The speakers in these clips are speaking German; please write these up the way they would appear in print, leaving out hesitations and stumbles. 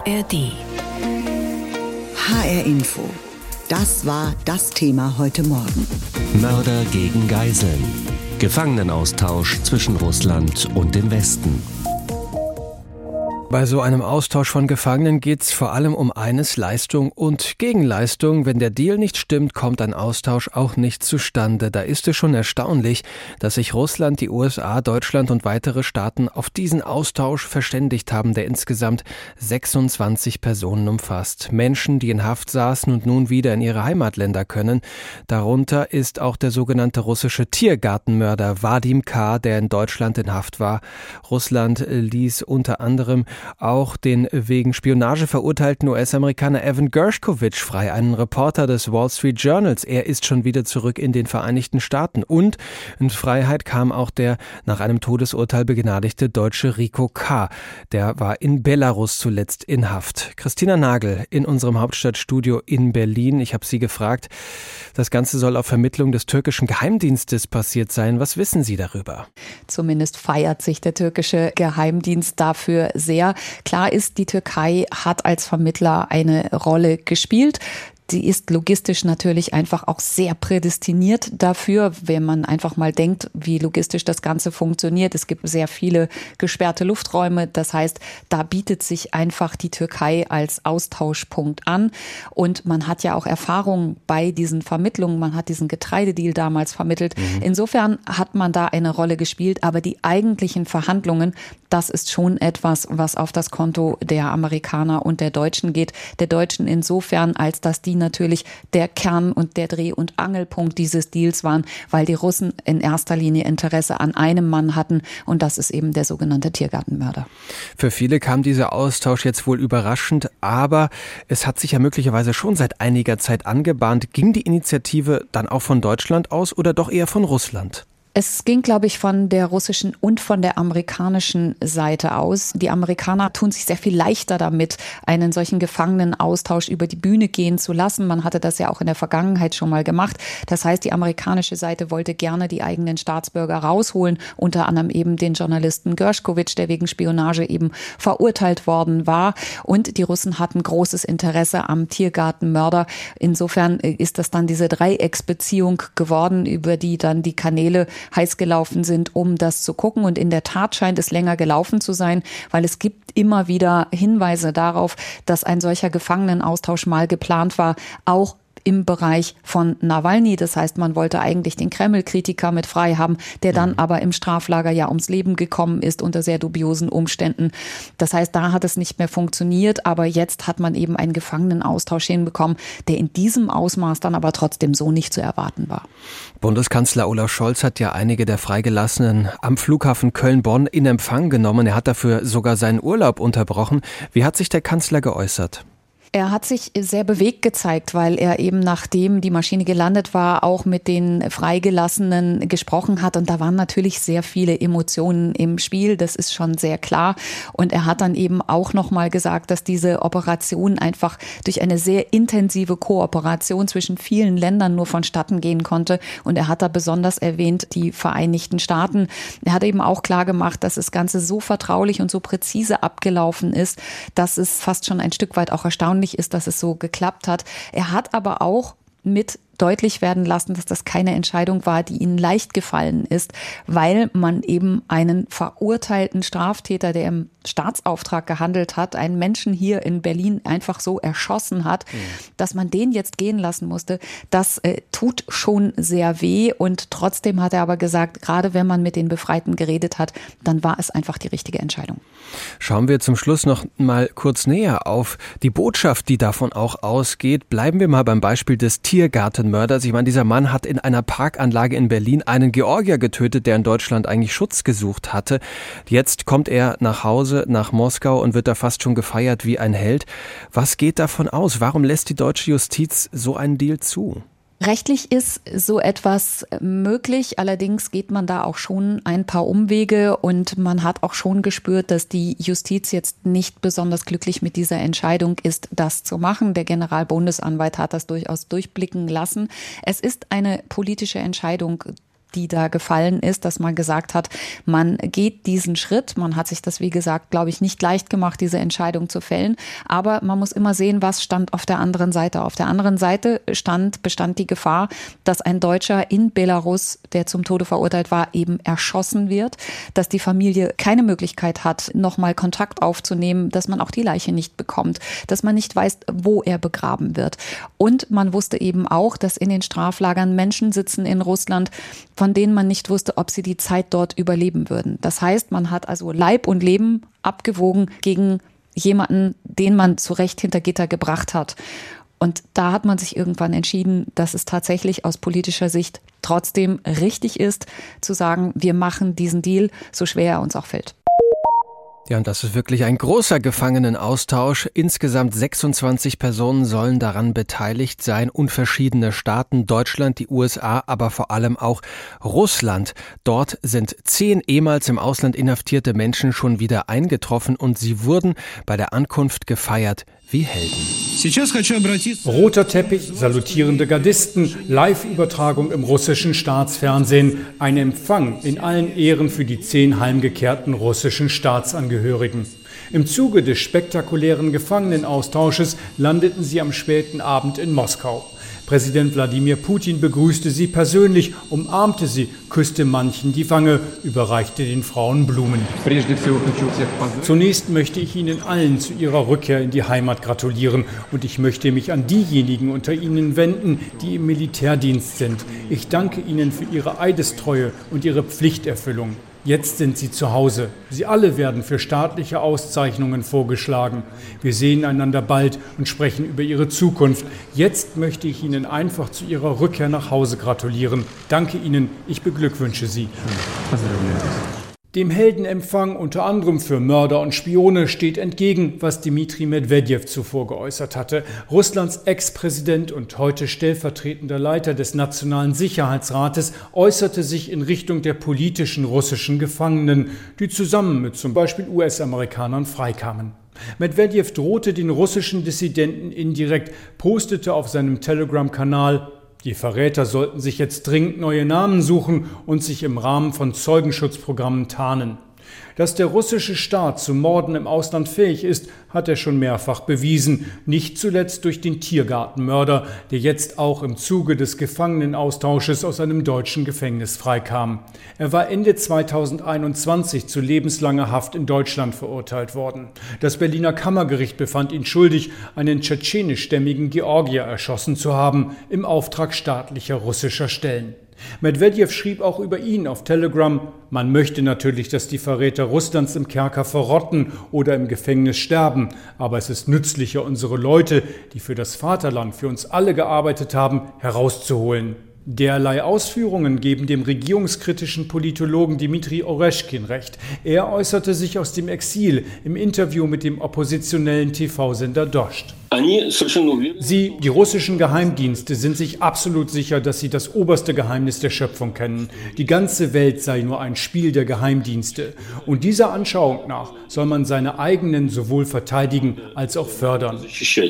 ARD. HR Info. Das war das Thema heute Morgen. Mörder gegen Geiseln. Gefangenenaustausch zwischen Russland und dem Westen. Bei so einem Austausch von Gefangenen geht es vor allem um eines: Leistung und Gegenleistung. Wenn der Deal nicht stimmt, kommt ein Austausch auch nicht zustande. Da ist es schon erstaunlich, dass sich Russland, die USA, Deutschland und weitere Staaten auf diesen Austausch verständigt haben, der insgesamt 26 Personen umfasst. Menschen, die in Haft saßen und nun wieder in ihre Heimatländer können. Darunter ist auch der sogenannte russische Tiergartenmörder Vadim K., der in Deutschland in Haft war. Russland ließ unter anderem auch den wegen Spionage verurteilten US-Amerikaner Evan Gershkovich frei, einen Reporter des Wall Street Journals. Er ist schon wieder zurück in den Vereinigten Staaten. Und in Freiheit kam auch der nach einem Todesurteil begnadigte Deutsche Rico K. Der war in Belarus zuletzt in Haft. Christina Nagel in unserem Hauptstadtstudio in Berlin. Ich habe sie gefragt, das Ganze soll auf Vermittlung des türkischen Geheimdienstes passiert sein. Was wissen Sie darüber? Zumindest feiert sich der türkische Geheimdienst dafür sehr. Klar ist, die Türkei hat als Vermittler eine Rolle gespielt. Sie ist logistisch natürlich einfach auch sehr prädestiniert dafür, wenn man einfach mal denkt, wie logistisch das Ganze funktioniert. Es gibt sehr viele gesperrte Lufträume. Das heißt, da bietet sich einfach die Türkei als Austauschpunkt an. Und man hat ja auch Erfahrung bei diesen Vermittlungen. Man hat diesen Getreidedeal damals vermittelt. Insofern hat man da eine Rolle gespielt. Aber die eigentlichen Verhandlungen, das ist schon etwas, was auf das Konto der Amerikaner und der Deutschen geht. Der Deutschen insofern, als dass die natürlich der Kern und der Dreh- und Angelpunkt dieses Deals waren, weil die Russen in erster Linie Interesse an einem Mann hatten, und das ist eben der sogenannte Tiergartenmörder. Für viele kam dieser Austausch jetzt wohl überraschend, aber es hat sich ja möglicherweise schon seit einiger Zeit angebahnt. Ging die Initiative dann auch von Deutschland aus oder doch eher von Russland? Es ging, glaube ich, von der russischen und von der amerikanischen Seite aus. Die Amerikaner tun sich sehr viel leichter damit, einen solchen Gefangenenaustausch über die Bühne gehen zu lassen. Man hatte das ja auch in der Vergangenheit schon mal gemacht. Das heißt, die amerikanische Seite wollte gerne die eigenen Staatsbürger rausholen, unter anderem eben den Journalisten Gershkovich, der wegen Spionage eben verurteilt worden war. Und die Russen hatten großes Interesse am Tiergartenmörder. Insofern ist das dann diese Dreiecksbeziehung geworden, über die dann die Kanäle heiß gelaufen sind, um das zu gucken. Und in der Tat scheint es länger gelaufen zu sein, weil es gibt immer wieder Hinweise darauf, dass ein solcher Gefangenenaustausch mal geplant war, auch im Bereich von Nawalny. Das heißt, man wollte eigentlich den Kreml-Kritiker mit frei haben, der dann aber im Straflager ja ums Leben gekommen ist unter sehr dubiosen Umständen. Das heißt, da hat es nicht mehr funktioniert, aber jetzt hat man eben einen Gefangenenaustausch hinbekommen, der in diesem Ausmaß dann aber trotzdem so nicht zu erwarten war. Bundeskanzler Olaf Scholz hat ja einige der Freigelassenen am Flughafen Köln-Bonn in Empfang genommen. Er hat dafür sogar seinen Urlaub unterbrochen. Wie hat sich der Kanzler geäußert? Er hat sich sehr bewegt gezeigt, weil er eben, nachdem die Maschine gelandet war, auch mit den Freigelassenen gesprochen hat. Und da waren natürlich sehr viele Emotionen im Spiel, das ist schon sehr klar. Und er hat dann eben auch nochmal gesagt, dass diese Operation einfach durch eine sehr intensive Kooperation zwischen vielen Ländern nur vonstatten gehen konnte. Und er hat da besonders erwähnt die Vereinigten Staaten. Er hat eben auch klar gemacht, dass das Ganze so vertraulich und so präzise abgelaufen ist, dass es fast schon ein Stück weit auch erstaunlich ist, dass es so geklappt hat. Er hat aber auch mit deutlich werden lassen, dass das keine Entscheidung war, die ihnen leicht gefallen ist, weil man eben einen verurteilten Straftäter, der im Staatsauftrag gehandelt hat, einen Menschen hier in Berlin einfach so erschossen hat, dass man den jetzt gehen lassen musste. Das tut schon sehr weh, und trotzdem hat er aber gesagt, gerade wenn man mit den Befreiten geredet hat, dann war es einfach die richtige Entscheidung. Schauen wir zum Schluss noch mal kurz näher auf die Botschaft, die davon auch ausgeht. Bleiben wir mal beim Beispiel des Tiergartenmörders. Ich meine, dieser Mann hat in einer Parkanlage in Berlin einen Georgier getötet, der in Deutschland eigentlich Schutz gesucht hatte. Jetzt kommt er nach Hause, nach Moskau, und wird da fast schon gefeiert wie ein Held. Was geht davon aus? Warum lässt die deutsche Justiz so einen Deal zu? Rechtlich ist so etwas möglich, allerdings geht man da auch schon ein paar Umwege, und man hat auch schon gespürt, dass die Justiz jetzt nicht besonders glücklich mit dieser Entscheidung ist, das zu machen. Der Generalbundesanwalt hat das durchaus durchblicken lassen. Es ist eine politische Entscheidung die da gefallen ist, dass man gesagt hat, man geht diesen Schritt. Man hat sich das, wie gesagt, glaube ich, nicht leicht gemacht, diese Entscheidung zu fällen. Aber man muss immer sehen, was stand auf der anderen Seite. Auf der anderen Seite bestand die Gefahr, dass ein Deutscher in Belarus, der zum Tode verurteilt war, eben erschossen wird, dass die Familie keine Möglichkeit hat, nochmal Kontakt aufzunehmen, dass man auch die Leiche nicht bekommt, dass man nicht weiß, wo er begraben wird. Und man wusste eben auch, dass in den Straflagern Menschen sitzen in Russland, von denen man nicht wusste, ob sie die Zeit dort überleben würden. Das heißt, man hat also Leib und Leben abgewogen gegen jemanden, den man zu Recht hinter Gitter gebracht hat. Und da hat man sich irgendwann entschieden, dass es tatsächlich aus politischer Sicht trotzdem richtig ist, zu sagen, wir machen diesen Deal, so schwer er uns auch fällt. Ja, und das ist wirklich ein großer Gefangenenaustausch. Insgesamt 26 Personen sollen daran beteiligt sein und verschiedene Staaten, Deutschland, die USA, aber vor allem auch Russland. Dort sind 10 ehemals im Ausland inhaftierte Menschen schon wieder eingetroffen und sie wurden bei der Ankunft gefeiert wie Helden. Roter Teppich, salutierende Gardisten, Live-Übertragung im russischen Staatsfernsehen, ein Empfang in allen Ehren für die 10 heimgekehrten russischen Staatsangehörigen. Im Zuge des spektakulären Gefangenenaustausches landeten sie am späten Abend in Moskau. Präsident Wladimir Putin begrüßte sie persönlich, umarmte sie, küsste manchen die Wange, überreichte den Frauen Blumen. Zunächst möchte ich Ihnen allen zu Ihrer Rückkehr in die Heimat gratulieren und ich möchte mich an diejenigen unter Ihnen wenden, die im Militärdienst sind. Ich danke Ihnen für Ihre Eidestreue und Ihre Pflichterfüllung. Jetzt sind sie zu Hause. Sie alle werden für staatliche Auszeichnungen vorgeschlagen. Wir sehen einander bald und sprechen über ihre Zukunft. Jetzt möchte ich Ihnen einfach zu Ihrer Rückkehr nach Hause gratulieren. Danke Ihnen, ich beglückwünsche Sie. Dem Heldenempfang unter anderem für Mörder und Spione steht entgegen, was Dmitri Medvedev zuvor geäußert hatte. Russlands Ex-Präsident und heute stellvertretender Leiter des Nationalen Sicherheitsrates äußerte sich in Richtung der politischen russischen Gefangenen, die zusammen mit zum Beispiel US-Amerikanern freikamen. Medvedev drohte den russischen Dissidenten indirekt, postete auf seinem Telegram-Kanal: Die Verräter sollten sich jetzt dringend neue Namen suchen und sich im Rahmen von Zeugenschutzprogrammen tarnen. Dass der russische Staat zu Morden im Ausland fähig ist, hat er schon mehrfach bewiesen, nicht zuletzt durch den Tiergartenmörder, der jetzt auch im Zuge des Gefangenenaustausches aus einem deutschen Gefängnis freikam. Er war Ende 2021 zu lebenslanger Haft in Deutschland verurteilt worden. Das Berliner Kammergericht befand ihn schuldig, einen tschetschenischstämmigen Georgier erschossen zu haben, im Auftrag staatlicher russischer Stellen. Medvedev schrieb auch über ihn auf Telegram: Man möchte natürlich, dass die Verräter Russlands im Kerker verrotten oder im Gefängnis sterben, aber es ist nützlicher, unsere Leute, die für das Vaterland, für uns alle gearbeitet haben, herauszuholen. Derlei Ausführungen geben dem regierungskritischen Politologen Dmitri Oreschkin recht. Er äußerte sich aus dem Exil im Interview mit dem oppositionellen TV-Sender Dost. Sie, die russischen Geheimdienste, sind sich absolut sicher, dass sie das oberste Geheimnis der Schöpfung kennen. Die ganze Welt sei nur ein Spiel der Geheimdienste. Und dieser Anschauung nach soll man seine eigenen sowohl verteidigen als auch fördern.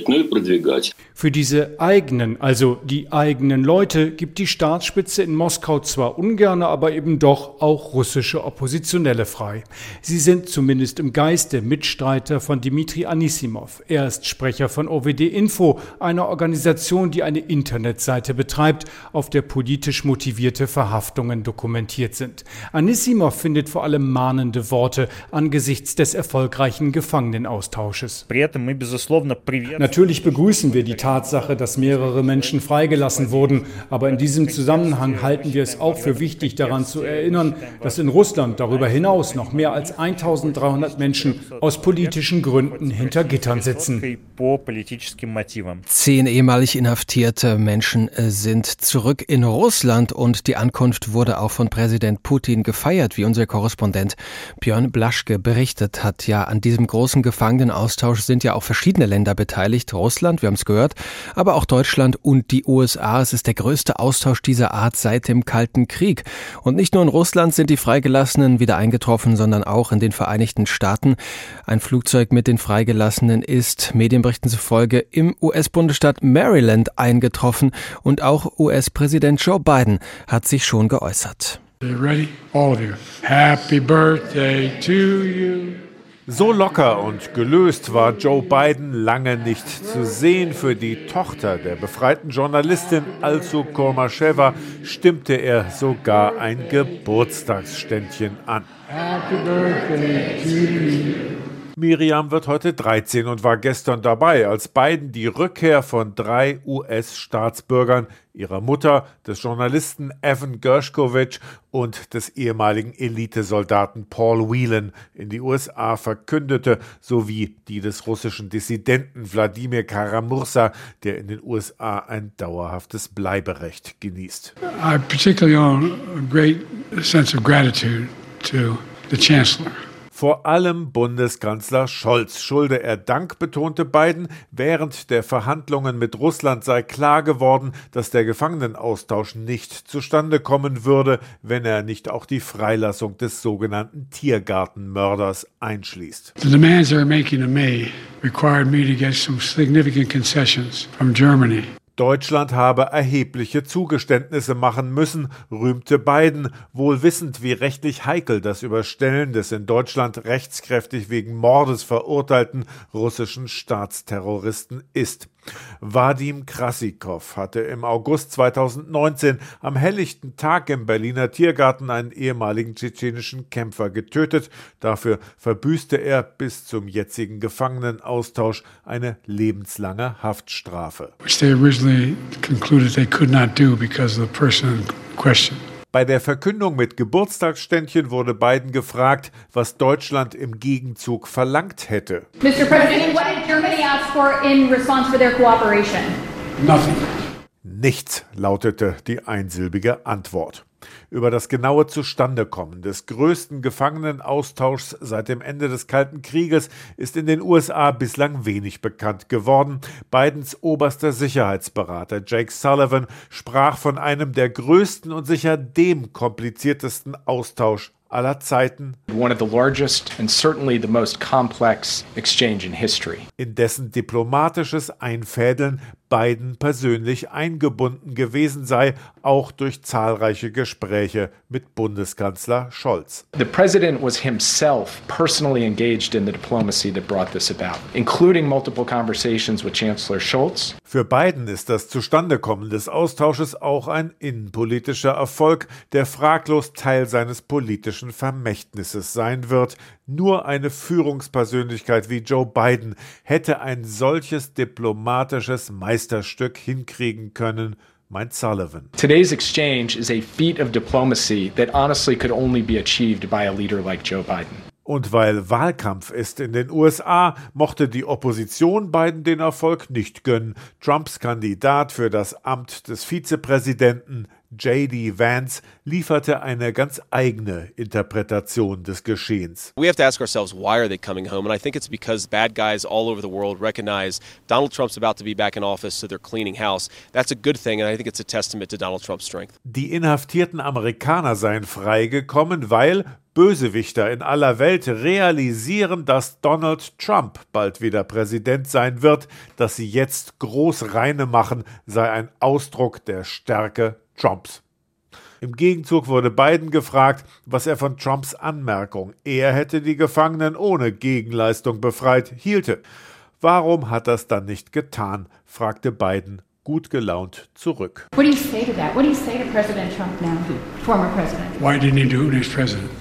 Für diese eigenen, also die eigenen Leute, gibt die Staatsspitze in Moskau zwar ungerne, aber eben doch auch russische Oppositionelle frei. Sie sind zumindest im Geiste Mitstreiter von Dmitri Anisimov. Er ist Sprecher von OVD Info, einer Organisation, die eine Internetseite betreibt, auf der politisch motivierte Verhaftungen dokumentiert sind. Anisimov findet vor allem mahnende Worte angesichts des erfolgreichen Gefangenenaustausches. Natürlich begrüßen wir die Tatsache, dass mehrere Menschen freigelassen wurden, aber in diesem Zusammenhang halten wir es auch für wichtig, daran zu erinnern, dass in Russland darüber hinaus noch mehr als 1300 Menschen aus politischen Gründen hinter Gittern sitzen. 10 ehemalig inhaftierte Menschen sind zurück in Russland und die Ankunft wurde auch von Präsident Putin gefeiert, wie unser Korrespondent Björn Blaschke berichtet hat. Ja, an diesem großen Gefangenenaustausch sind ja auch verschiedene Länder beteiligt. Russland, wir haben es gehört, aber auch Deutschland und die USA. Es ist der größte Austausch dieser Art seit dem Kalten Krieg. Und nicht nur in Russland sind die Freigelassenen wieder eingetroffen, sondern auch in den Vereinigten Staaten. Ein Flugzeug mit den Freigelassenen ist Medienberichterstatter Medienberichten zufolge im US-Bundesstaat Maryland eingetroffen und auch US-Präsident Joe Biden hat sich schon geäußert. You ready? All of you. Happy birthday to you. So locker und gelöst war Joe Biden lange nicht zu sehen. Für die Tochter der befreiten Journalistin Alsu Kurmasheva stimmte er sogar ein Geburtstagsständchen an. Happy birthday to you. Miriam wird heute 13 und war gestern dabei, als Biden die Rückkehr von 3 US-Staatsbürgern, ihrer Mutter, des Journalisten Evan Gershkovich und des ehemaligen Elitesoldaten Paul Whelan in die USA verkündete, sowie die des russischen Dissidenten Wladimir Karamursa, der in den USA ein dauerhaftes Bleiberecht genießt. I particularly owe a great sense of gratitude to the Chancellor. Vor allem Bundeskanzler Scholz schulde er Dank, betonte Biden. Während der Verhandlungen mit Russland sei klar geworden, dass der Gefangenenaustausch nicht zustande kommen würde, wenn er nicht auch die Freilassung des sogenannten Tiergartenmörders einschließt. The demands they were making of me required me to get some significant concessions from Germany. Deutschland habe erhebliche Zugeständnisse machen müssen, rühmte Biden, wohl wissend, wie rechtlich heikel das Überstellen des in Deutschland rechtskräftig wegen Mordes verurteilten russischen Staatsterroristen ist. Wadim Krasikov hatte im August 2019 am helllichten Tag im Berliner Tiergarten einen ehemaligen tschetschenischen Kämpfer getötet. Dafür verbüßte er bis zum jetzigen Gefangenenaustausch eine lebenslange Haftstrafe. Which they originally concluded they could not do because of the person in question. Bei der Verkündung mit Geburtstagsständchen wurde Biden gefragt, was Deutschland im Gegenzug verlangt hätte. Mr. President, what did Germany ask for in response for their cooperation? Nothing. Nichts, lautete die einsilbige Antwort. Über das genaue Zustandekommen des größten Gefangenenaustauschs seit dem Ende des Kalten Krieges ist in den USA bislang wenig bekannt geworden. Bidens oberster Sicherheitsberater Jake Sullivan sprach von einem der größten und sicher dem kompliziertesten Austausch aller Zeiten. One of the largest and certainly the most complex exchange in history. In dessen diplomatisches Einfädeln Biden persönlich eingebunden gewesen sei, auch durch zahlreiche Gespräche mit Bundeskanzler Scholz. The president was himself personally engaged in the diplomacy that brought this about, including multiple conversations with Chancellor Scholz. Für Biden ist das Zustandekommen des Austausches auch ein innenpolitischer Erfolg, der fraglos Teil seines politischen Vermächtnisses sein wird. Nur eine Führungspersönlichkeit wie Joe Biden hätte ein solches diplomatisches Meisterstück hinkriegen können, meint Sullivan. Today's exchange is a feat of diplomacy that honestly could only be achieved by a leader like Joe Biden. Und weil Wahlkampf ist in den USA, mochte die Opposition Biden den Erfolg nicht gönnen. Trumps Kandidat für das Amt des Vizepräsidenten, J.D. Vance, lieferte eine ganz eigene Interpretation des Geschehens. We have to ask ourselves, why are they coming home? And I think it's because bad guys all over the world recognize Donald Trump's about to be back in office, so they're cleaning house. That's a good thing, and I think it's a testament to Donald Trump's strength. Die inhaftierten Amerikaner seien freigekommen, weil Bösewichter in aller Welt realisieren, dass Donald Trump bald wieder Präsident sein wird. Dass sie jetzt groß reine machen, sei ein Ausdruck der Stärke Trumps. Im Gegenzug wurde Biden gefragt, was er von Trumps Anmerkung, er hätte die Gefangenen ohne Gegenleistung befreit, hielte. Warum hat das dann nicht getan, fragte Biden gut gelaunt zurück. What do you say to that? What do you say to President Trump now, former president? Why didn't he do it as president?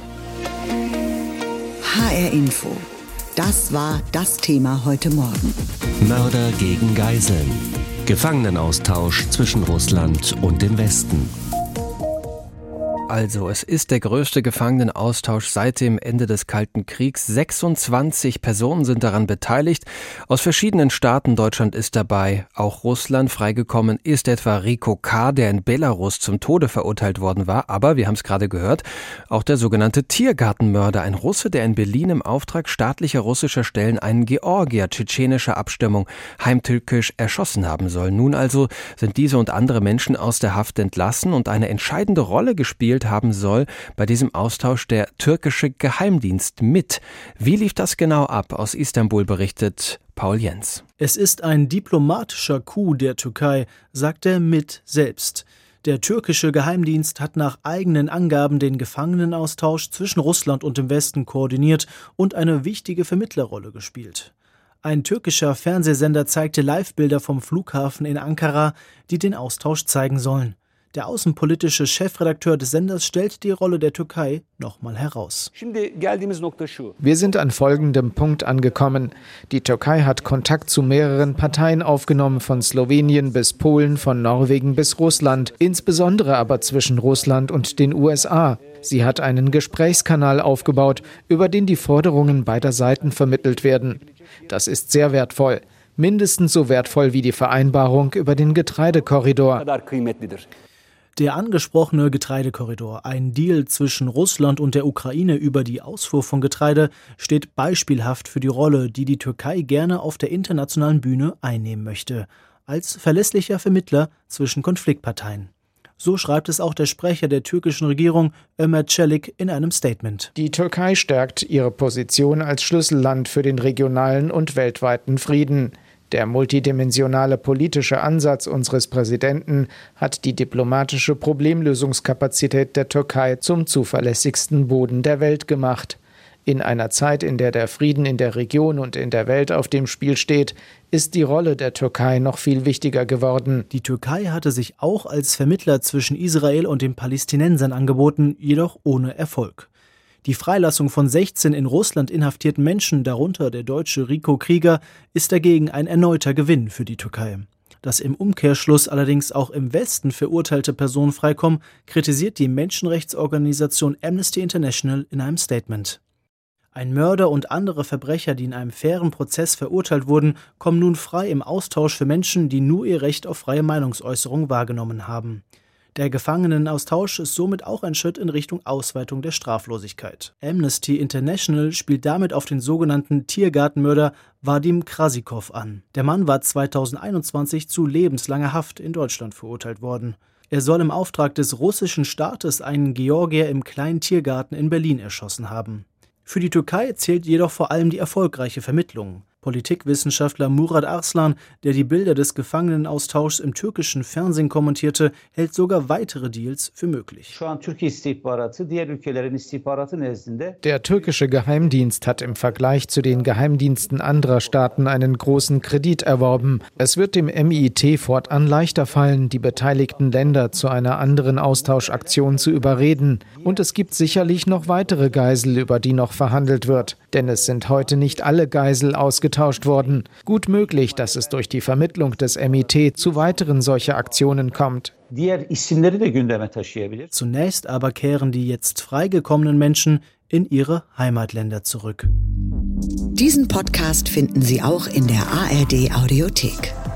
HR Info. Das war das Thema heute Morgen. Mörder gegen Geiseln. Gefangenenaustausch zwischen Russland und dem Westen. Also, es ist der größte Gefangenenaustausch seit dem Ende des Kalten Kriegs. 26 Personen sind daran beteiligt. Aus verschiedenen Staaten, Deutschland ist dabei. Auch Russland. Freigekommen ist etwa Rico K., der in Belarus zum Tode verurteilt worden war. Aber, wir haben es gerade gehört, auch der sogenannte Tiergartenmörder, ein Russe, der in Berlin im Auftrag staatlicher russischer Stellen einen Georgier tschetschenischer Abstammung heimtückisch erschossen haben soll. Nun also sind diese und andere Menschen aus der Haft entlassen und eine entscheidende Rolle gespielt haben soll bei diesem Austausch der türkische Geheimdienst mit. Wie lief das genau ab? Aus Istanbul berichtet Paul Jens. Es ist ein diplomatischer Coup der Türkei, sagt der MIT selbst. Der türkische Geheimdienst hat nach eigenen Angaben den Gefangenenaustausch zwischen Russland und dem Westen koordiniert und eine wichtige Vermittlerrolle gespielt. Ein türkischer Fernsehsender zeigte Live-Bilder vom Flughafen in Ankara, die den Austausch zeigen sollen. Der außenpolitische Chefredakteur des Senders stellt die Rolle der Türkei nochmal heraus. Wir sind an folgendem Punkt angekommen. Die Türkei hat Kontakt zu mehreren Parteien aufgenommen, von Slowenien bis Polen, von Norwegen bis Russland, insbesondere aber zwischen Russland und den USA. Sie hat einen Gesprächskanal aufgebaut, über den die Forderungen beider Seiten vermittelt werden. Das ist sehr wertvoll, mindestens so wertvoll wie die Vereinbarung über den Getreidekorridor. Der angesprochene Getreidekorridor, ein Deal zwischen Russland und der Ukraine über die Ausfuhr von Getreide, steht beispielhaft für die Rolle, die die Türkei gerne auf der internationalen Bühne einnehmen möchte, als verlässlicher Vermittler zwischen Konfliktparteien. So schreibt es auch der Sprecher der türkischen Regierung, Ömer Çelik, in einem Statement. Die Türkei stärkt ihre Position als Schlüsselland für den regionalen und weltweiten Frieden. Der multidimensionale politische Ansatz unseres Präsidenten hat die diplomatische Problemlösungskapazität der Türkei zum zuverlässigsten Boden der Welt gemacht. In einer Zeit, in der der Frieden in der Region und in der Welt auf dem Spiel steht, ist die Rolle der Türkei noch viel wichtiger geworden. Die Türkei hatte sich auch als Vermittler zwischen Israel und den Palästinensern angeboten, jedoch ohne Erfolg. Die Freilassung von 16 in Russland inhaftierten Menschen, darunter der Deutsche Rico Krieger, ist dagegen ein erneuter Gewinn für die Türkei. Dass im Umkehrschluss allerdings auch im Westen verurteilte Personen freikommen, kritisiert die Menschenrechtsorganisation Amnesty International in einem Statement. Ein Mörder und andere Verbrecher, die in einem fairen Prozess verurteilt wurden, kommen nun frei im Austausch für Menschen, die nur ihr Recht auf freie Meinungsäußerung wahrgenommen haben. Der Gefangenenaustausch ist somit auch ein Schritt in Richtung Ausweitung der Straflosigkeit. Amnesty International spielt damit auf den sogenannten Tiergartenmörder Vadim Krasikov an. Der Mann war 2021 zu lebenslanger Haft in Deutschland verurteilt worden. Er soll im Auftrag des russischen Staates einen Georgier im kleinen Tiergarten in Berlin erschossen haben. Für die Türkei zählt jedoch vor allem die erfolgreiche Vermittlung. Politikwissenschaftler Murat Arslan, der die Bilder des Gefangenenaustauschs im türkischen Fernsehen kommentierte, hält sogar weitere Deals für möglich. Der türkische Geheimdienst hat im Vergleich zu den Geheimdiensten anderer Staaten einen großen Kredit erworben. Es wird dem MIT fortan leichter fallen, die beteiligten Länder zu einer anderen Austauschaktion zu überreden. Und es gibt sicherlich noch weitere Geisel, über die noch verhandelt wird. Denn es sind heute nicht alle Geisel ausgetauscht worden. Gut möglich, dass es durch die Vermittlung des MIT zu weiteren solcher Aktionen kommt. Zunächst aber kehren die jetzt freigekommenen Menschen in ihre Heimatländer zurück. Diesen Podcast finden Sie auch in der ARD Audiothek.